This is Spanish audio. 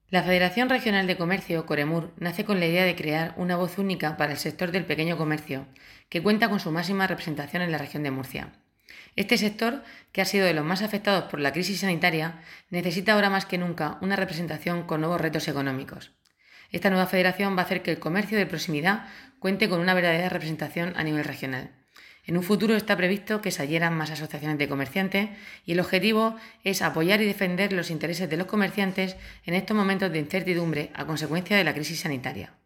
La Federación Regional de Comercio, Coremur, nace con la idea de crear una voz única para el sector del pequeño comercio, que cuenta con su máxima representación en la región de Murcia. Este sector, que ha sido de los más afectados por la crisis sanitaria, necesita ahora más que nunca una representación con nuevos retos económicos. Esta nueva federación va a hacer que el comercio de proximidad cuente con una verdadera representación a nivel regional. En un futuro está previsto que se adhieran más asociaciones de comerciantes y el objetivo es apoyar y defender los intereses de los comerciantes en estos momentos de incertidumbre a consecuencia de la crisis sanitaria.